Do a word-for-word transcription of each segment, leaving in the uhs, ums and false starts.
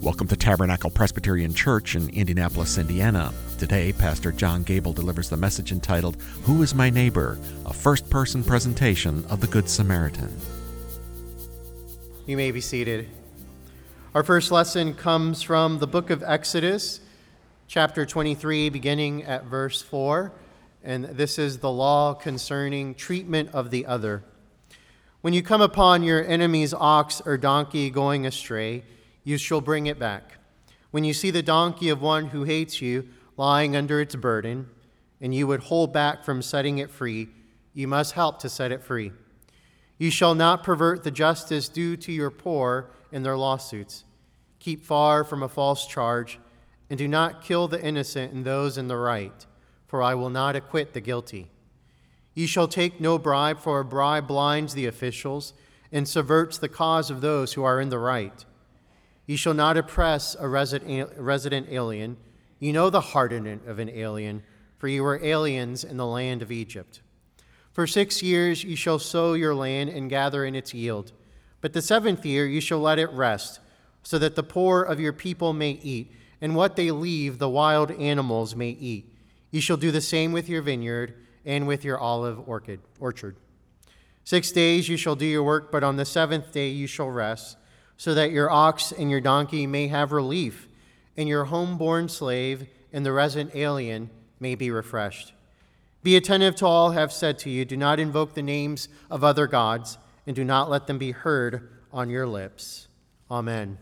Welcome to Tabernacle Presbyterian Church in Indianapolis, Indiana. Today, Pastor John Gable delivers the message entitled, Who is My Neighbor? A first-person presentation of the Good Samaritan. You may be seated. Our first lesson comes from the book of Exodus, chapter twenty-three, beginning at verse four, and this is the law concerning treatment of the other. When you come upon your enemy's ox or donkey going astray, you shall bring it back. When you see the donkey of one who hates you lying under its burden, and you would hold back from setting it free, you must help to set it free. You shall not pervert the justice due to your poor in their lawsuits. Keep far from a false charge, and do not kill the innocent and those in the right, for I will not acquit the guilty. You shall take no bribe, for a bribe blinds the officials and subverts the cause of those who are in the right. You shall not oppress a resident alien. You know the hardened of an alien, for you were aliens in the land of Egypt. For six years you shall sow your land and gather in its yield. But the seventh year you shall let it rest, so that the poor of your people may eat, and what they leave the wild animals may eat. You shall do the same with your vineyard and with your olive orchard. orchard. Six days you shall do your work, but on the seventh day you shall rest, so that your ox and your donkey may have relief, and your homeborn slave and the resident alien may be refreshed. Be attentive to all I have said to you. Do not invoke the names of other gods, and do not let them be heard on your lips. Amen.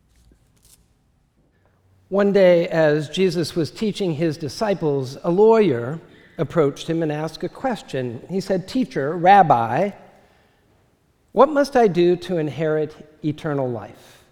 One day, as Jesus was teaching his disciples, a lawyer approached him and asked a question. He said, "Teacher, Rabbi, what must I do to inherit eternal life?"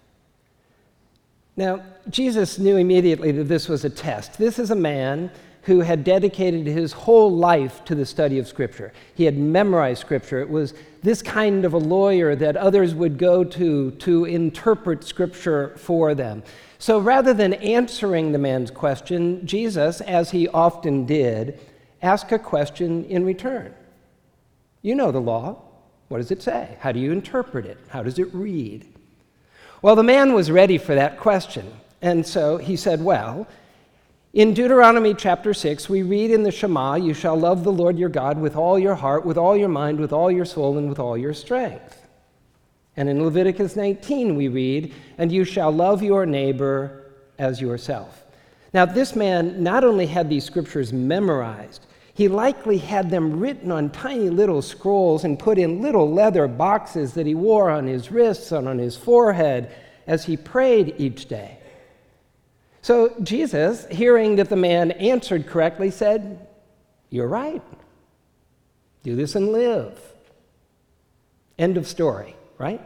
Now, Jesus knew immediately that this was a test. This is a man who had dedicated his whole life to the study of Scripture. He had memorized Scripture. It was this kind of a lawyer that others would go to to interpret Scripture for them. So rather than answering the man's question, Jesus, as he often did, asked a question in return. You know the law. What does it say? How do you interpret it? How does it read? Well, the man was ready for that question. And so he said, well, in Deuteronomy chapter six, we read in the Shema, you shall love the Lord your God with all your heart, with all your mind, with all your soul, and with all your strength. And in Leviticus nineteen, we read, and you shall love your neighbor as yourself. Now, this man not only had these scriptures memorized, he likely had them written on tiny little scrolls and put in little leather boxes that he wore on his wrists and on his forehead as he prayed each day. So Jesus, hearing that the man answered correctly, said, "You're right. Do this and live." End of story, right?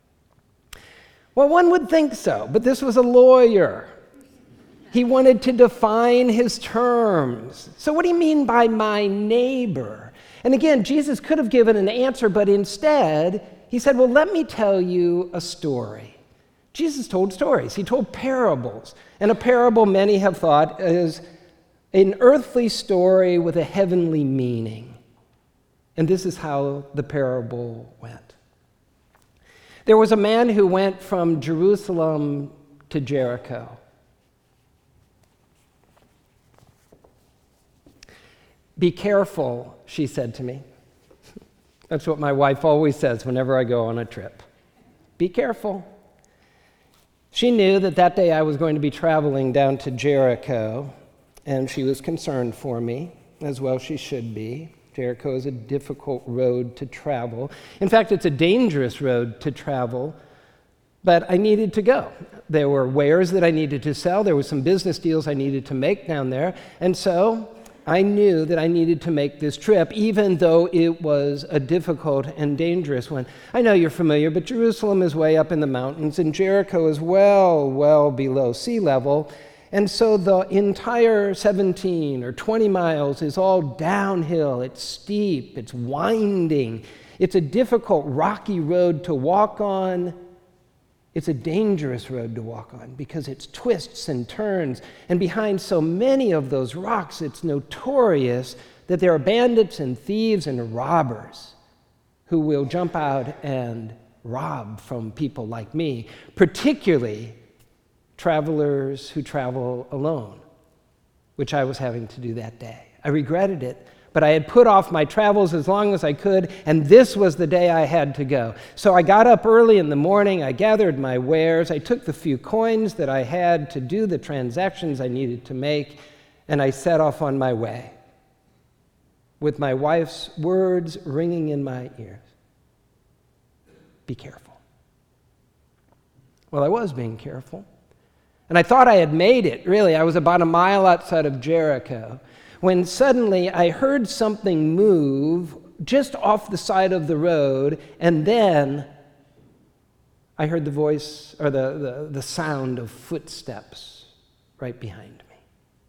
Well, one would think so, but this was a lawyer. He wanted to define his terms. So what do you mean by my neighbor? And again, Jesus could have given an answer, but instead, he said, well, let me tell you a story. Jesus told stories. He told parables. And a parable, many have thought, is an earthly story with a heavenly meaning. And this is how the parable went. There was a man who went from Jerusalem to Jericho. "Be careful," she said to me. That's what my wife always says whenever I go on a trip. Be careful. She knew that that day I was going to be traveling down to Jericho, and she was concerned for me, as well she should be. Jericho is a difficult road to travel. In fact, it's a dangerous road to travel, but I needed to go. There were wares that I needed to sell. There were some business deals I needed to make down there, and so I knew that I needed to make this trip, even though it was a difficult and dangerous one. I know you're familiar, but Jerusalem is way up in the mountains, and Jericho is well, well below sea level. And so the entire seventeen or twenty miles is all downhill. It's steep, it's winding. It's a difficult, rocky road to walk on. It's a dangerous road to walk on because it's twists and turns. And behind so many of those rocks, it's notorious that there are bandits and thieves and robbers who will jump out and rob from people like me, particularly travelers who travel alone, which I was having to do that day. I regretted it, but I had put off my travels as long as I could, and this was the day I had to go. So I got up early in the morning, I gathered my wares, I took the few coins that I had to do the transactions I needed to make, and I set off on my way, with my wife's words ringing in my ears. Be careful. Well, I was being careful. And I thought I had made it, really. I was about a mile outside of Jericho, when suddenly I heard something move just off the side of the road, and then I heard the voice, or the, the, the sound of footsteps right behind me.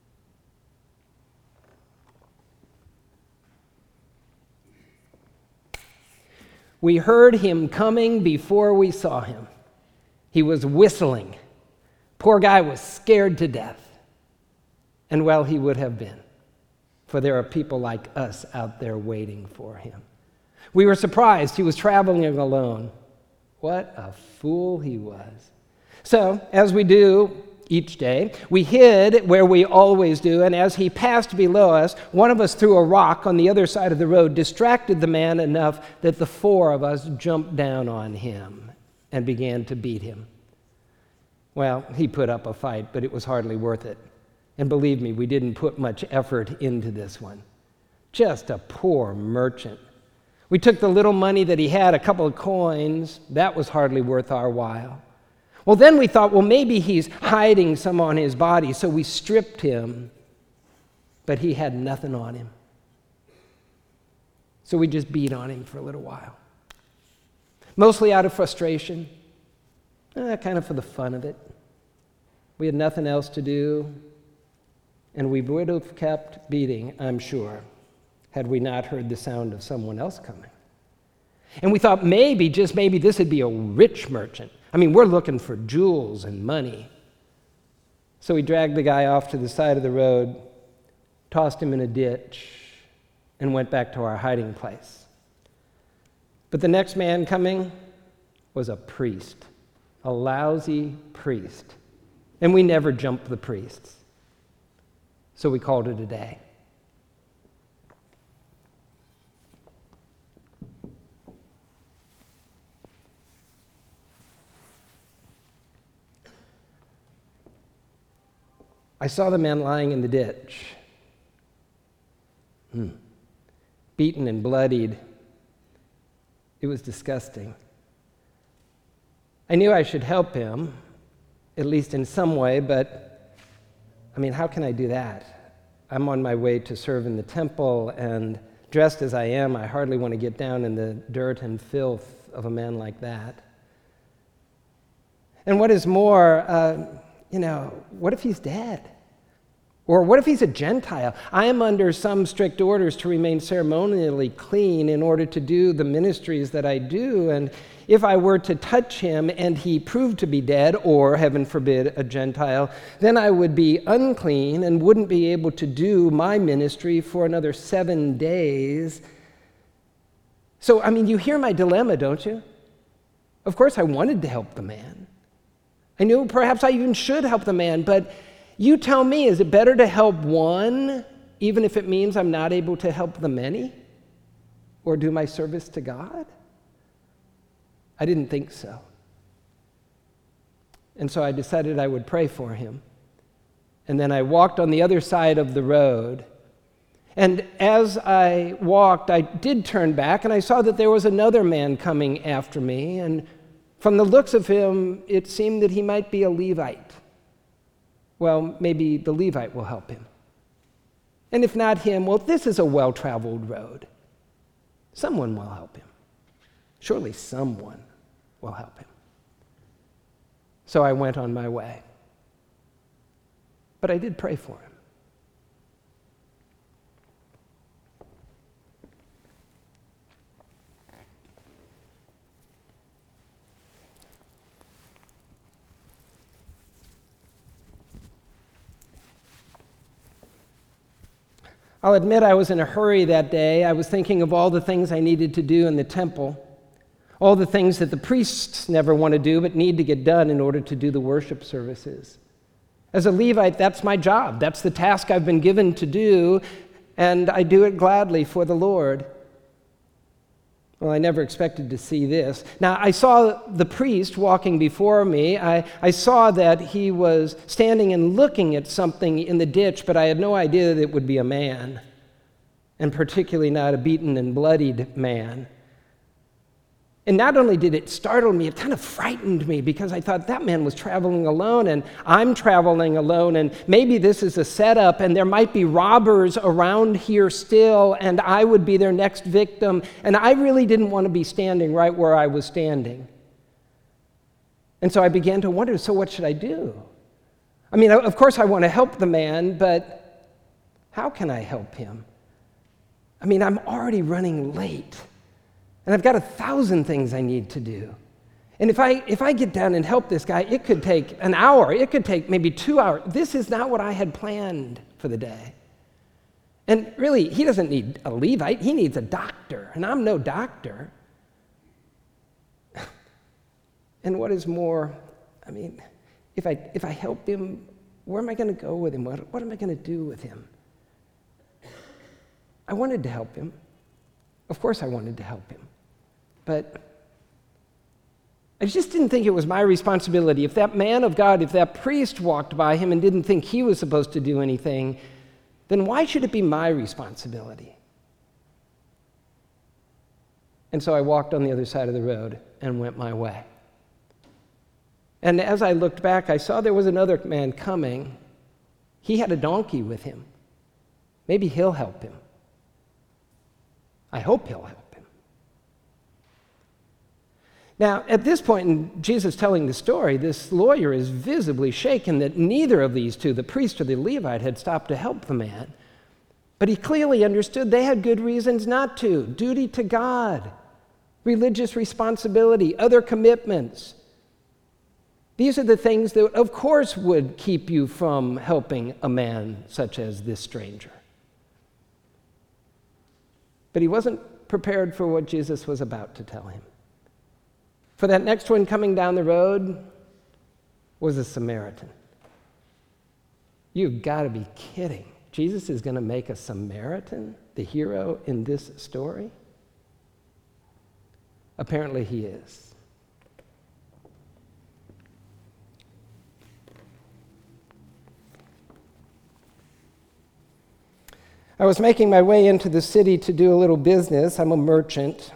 We heard him coming before we saw him. He was whistling. Poor guy was scared to death. And well, he would have been, for there are people like us out there waiting for him. We were surprised he was traveling alone. What a fool he was. So, as we do each day, we hid where we always do, and as he passed below us, one of us threw a rock on the other side of the road, distracted the man enough that the four of us jumped down on him and began to beat him. Well, he put up a fight, but it was hardly worth it. And believe me, we didn't put much effort into this one. Just a poor merchant. We took the little money that he had, a couple of coins. That was hardly worth our while. Well, then we thought, well, maybe he's hiding some on his body, so we stripped him. But he had nothing on him. So we just beat on him for a little while. Mostly out of frustration, eh, kind of for the fun of it. We had nothing else to do, and we would have kept beating, I'm sure, had we not heard the sound of someone else coming. And we thought maybe, just maybe, this would be a rich merchant. I mean, we're looking for jewels and money. So we dragged the guy off to the side of the road, tossed him in a ditch, and went back to our hiding place. But the next man coming was a priest, a lousy priest. And we never jumped the priests. So we called it a day. I saw the man lying in the ditch, hmm. beaten and bloodied. It was disgusting. I knew I should help him, at least in some way, but, I mean, how can I do that? I'm on my way to serve in the temple, and dressed as I am, I hardly want to get down in the dirt and filth of a man like that. And what is more, uh, you know, what if he's dead? Or what if he's a Gentile? I am under some strict orders to remain ceremonially clean in order to do the ministries that I do, and if I were to touch him and he proved to be dead, or, heaven forbid, a Gentile, then I would be unclean and wouldn't be able to do my ministry for another seven days. So, I mean, you hear my dilemma, don't you? Of course, I wanted to help the man. I knew perhaps I even should help the man, but you tell me, is it better to help one, even if it means I'm not able to help the many, or do my service to God? I didn't think so. And so I decided I would pray for him. And then I walked on the other side of the road. And as I walked, I did turn back, and I saw that there was another man coming after me. And from the looks of him, it seemed that he might be a Levite. Well, maybe the Levite will help him. And if not him, well, this is a well-traveled road. Someone will help him. Surely someone will help him. So I went on my way. But I did pray for him. I'll admit I was in a hurry that day. I was thinking of all the things I needed to do in the temple, all the things that the priests never want to do but need to get done in order to do the worship services. As a Levite, that's my job. That's the task I've been given to do, and I do it gladly for the Lord. Well, I never expected to see this. Now, I saw the priest walking before me. I, I saw that he was standing and looking at something in the ditch, but I had no idea that it would be a man, and particularly not a beaten and bloodied man. And not only did it startle me, it kind of frightened me, because I thought that man was traveling alone and I'm traveling alone, and maybe this is a setup and there might be robbers around here still and I would be their next victim, and I really didn't want to be standing right where I was standing. And so I began to wonder, so what should I do? I mean, of course I want to help the man, but how can I help him? I mean, I'm already running late. And I've got a thousand things I need to do. And if I if I get down and help this guy, it could take an hour. It could take maybe two hours. This is not what I had planned for the day. And really, he doesn't need a Levite. He needs a doctor. And I'm no doctor. And what is more, I mean, if I if I help him, where am I going to go with him? What, what am I going to do with him? I wanted to help him. Of course I wanted to help him. But I just didn't think it was my responsibility. If that man of God, if that priest walked by him and didn't think he was supposed to do anything, then why should it be my responsibility? And so I walked on the other side of the road and went my way. And as I looked back, I saw there was another man coming. He had a donkey with him. Maybe he'll help him. I hope he'll help him. Now, at this point in Jesus telling the story, this lawyer is visibly shaken that neither of these two, the priest or the Levite, had stopped to help the man. But he clearly understood they had good reasons not to. Duty to God, religious responsibility, other commitments. These are the things that, of course, would keep you from helping a man such as this stranger. But he wasn't prepared for what Jesus was about to tell him. For that next one coming down the road was a Samaritan. You've got to be kidding. Jesus is going to make a Samaritan the hero in this story? Apparently he is. I was making my way into the city to do a little business. I'm a merchant.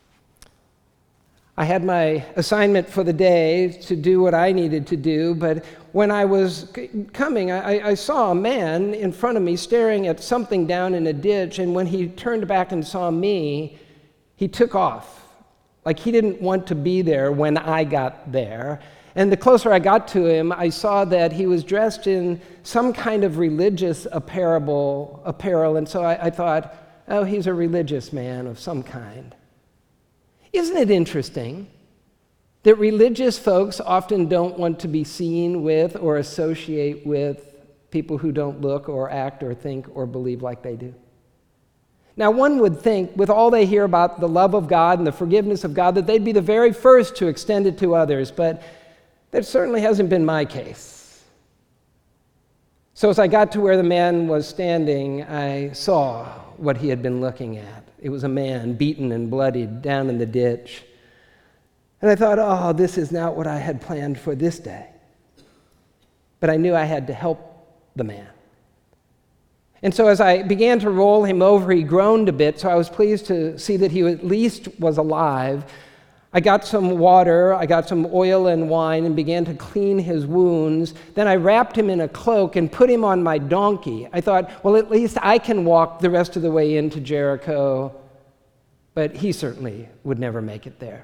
I had my assignment for the day to do what I needed to do, but when I was coming, I, I saw a man in front of me staring at something down in a ditch, and when he turned back and saw me, he took off, like he didn't want to be there when I got there. And the closer I got to him, I saw that he was dressed in some kind of religious apparel, apparel and so I, I thought, oh, he's a religious man of some kind. Isn't it interesting that religious folks often don't want to be seen with or associate with people who don't look or act or think or believe like they do? Now, one would think, with all they hear about the love of God and the forgiveness of God, that they'd be the very first to extend it to others, but that certainly hasn't been my case. So as I got to where the man was standing, I saw what he had been looking at. It was a man beaten and bloodied down in the ditch. And I thought, oh, this is not what I had planned for this day. But I knew I had to help the man. And so as I began to roll him over, he groaned a bit, so I was pleased to see that he at least was alive. I got some water, I got some oil and wine, and began to clean his wounds. Then I wrapped him in a cloak and put him on my donkey. I thought, well, at least I can walk the rest of the way into Jericho, but he certainly would never make it there.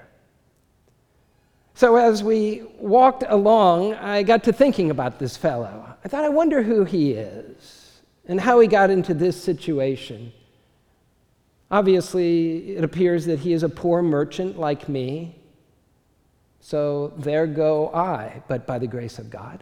So as we walked along, I got to thinking about this fellow. I thought, I wonder who he is and how he got into this situation. Obviously, it appears that he is a poor merchant like me, so there go I, but by the grace of God.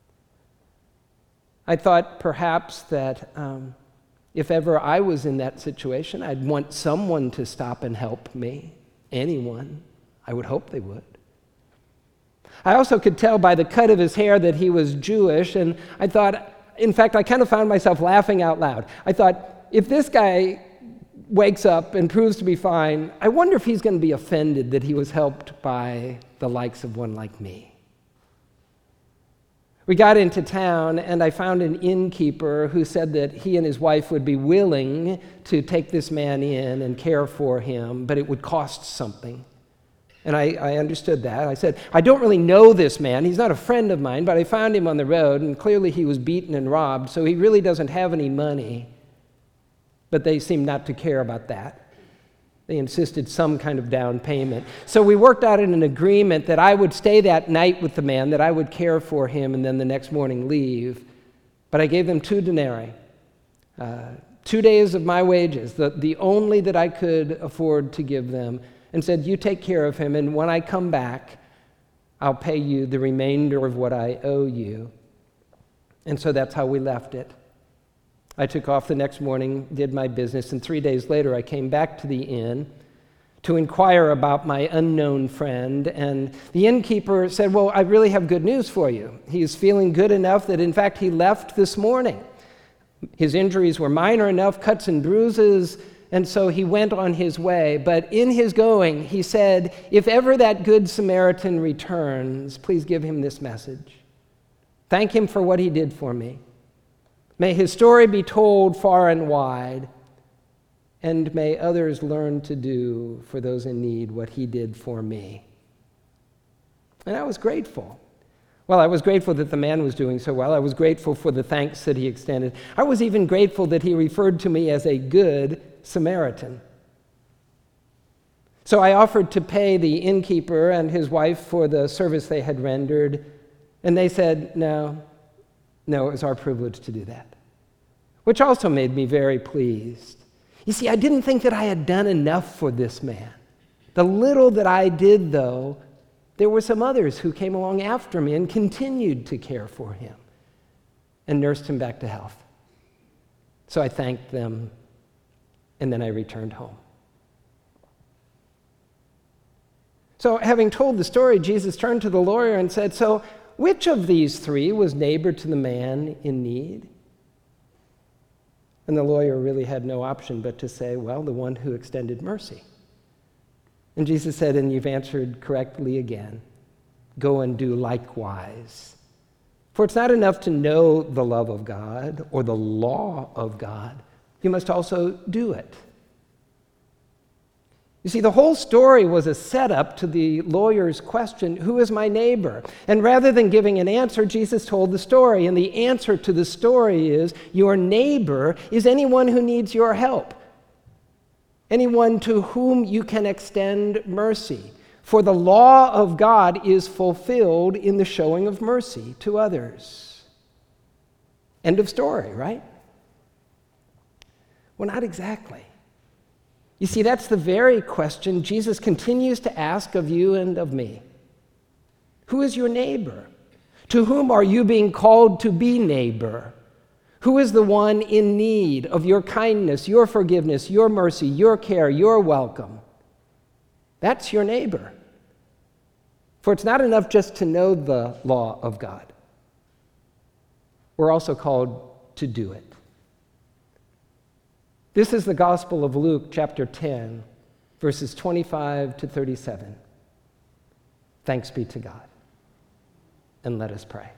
I thought perhaps that um, if ever I was in that situation, I'd want someone to stop and help me, anyone. I I would hope they would. I also could tell by the cut of his hair that he was Jewish, and I thought, in fact, I kind of found myself laughing out loud. I thought, if this guy wakes up and proves to be fine, I wonder if he's going to be offended that he was helped by the likes of one like me. We got into town, and I found an innkeeper who said that he and his wife would be willing to take this man in and care for him, but it would cost something. And I, I understood that. I said, I don't really know this man. He's not a friend of mine, but I found him on the road, and clearly he was beaten and robbed, so he really doesn't have any money. But they seemed not to care about that. They insisted some kind of down payment. So we worked out an agreement that I would stay that night with the man, that I would care for him, and then the next morning leave. But I gave them two denarii, uh, two days of my wages, the, the only that I could afford to give them, and said, you take care of him, and when I come back, I'll pay you the remainder of what I owe you. And so that's how we left it. I took off the next morning, did my business, and three days later I came back to the inn to inquire about my unknown friend, and the innkeeper said, well, I really have good news for you. He's feeling good enough that, in fact, he left this morning. His injuries were minor enough, cuts and bruises, and so he went on his way. But in his going, he said, if ever that good Samaritan returns, please give him this message. Thank him for what he did for me. May his story be told far and wide, and may others learn to do for those in need what he did for me. And I was grateful. Well, I was grateful that the man was doing so well. I was grateful for the thanks that he extended. I was even grateful that he referred to me as a good Samaritan. So I offered to pay the innkeeper and his wife for the service they had rendered, and they said, no, no, it was our privilege to do that, which also made me very pleased. You see, I didn't think that I had done enough for this man. The little that I did, though, there were some others who came along after me and continued to care for him and nursed him back to health. So I thanked them, and then I returned home. So having told the story, Jesus turned to the lawyer and said, so which of these three was neighbor to the man in need? And the lawyer really had no option but to say, well, the one who extended mercy. And Jesus said, and you've answered correctly again, go and do likewise. For it's not enough to know the love of God or the law of God. You must also do it. You see, the whole story was a setup to the lawyer's question, who is my neighbor? And rather than giving an answer, Jesus told the story. And the answer to the story is, your neighbor is anyone who needs your help, anyone to whom you can extend mercy. For the law of God is fulfilled in the showing of mercy to others. End of story, right? Well, not exactly. You see, that's the very question Jesus continues to ask of you and of me. Who is your neighbor? To whom are you being called to be neighbor? Who is the one in need of your kindness, your forgiveness, your mercy, your care, your welcome? That's your neighbor. For it's not enough just to know the law of God. We're also called to do it. This is the Gospel of Luke, chapter ten, verses twenty-five to thirty-seven. Thanks be to God. And let us pray.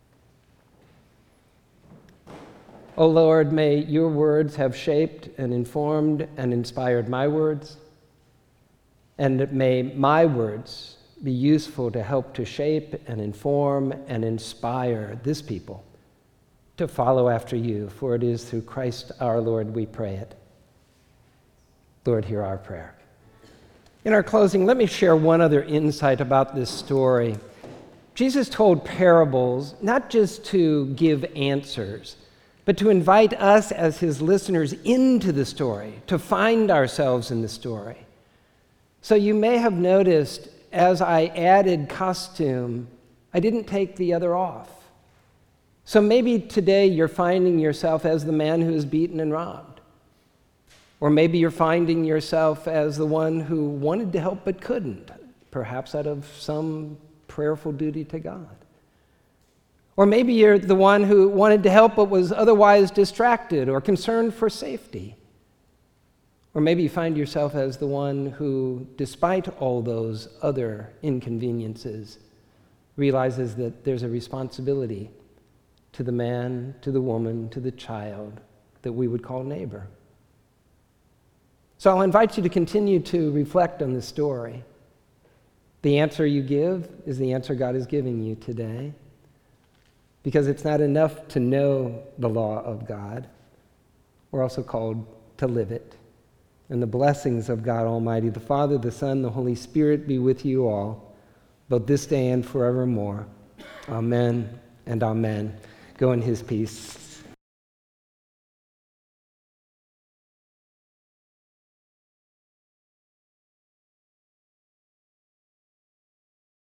O Lord, may your words have shaped and informed and inspired my words, and may my words be useful to help to shape and inform and inspire this people to follow after you, for it is through Christ our Lord we pray it. Lord, hear our prayer. In our closing, let me share one other insight about this story. Jesus told parables not just to give answers, but to invite us as his listeners into the story, to find ourselves in the story. So you may have noticed as I added costume, I didn't take the other off. So maybe today you're finding yourself as the man who is beaten and robbed. Or maybe you're finding yourself as the one who wanted to help but couldn't, perhaps out of some prayerful duty to God. Or maybe you're the one who wanted to help but was otherwise distracted or concerned for safety. Or maybe you find yourself as the one who, despite all those other inconveniences, realizes that there's a responsibility to the man, to the woman, to the child that we would call neighbor. So I'll invite you to continue to reflect on the story. The answer you give is the answer God is giving you today, because it's not enough to know the law of God. We're also called to live it. And the blessings of God Almighty, the Father, the Son, the Holy Spirit be with you all, both this day and forevermore. Amen and amen. Go in his peace.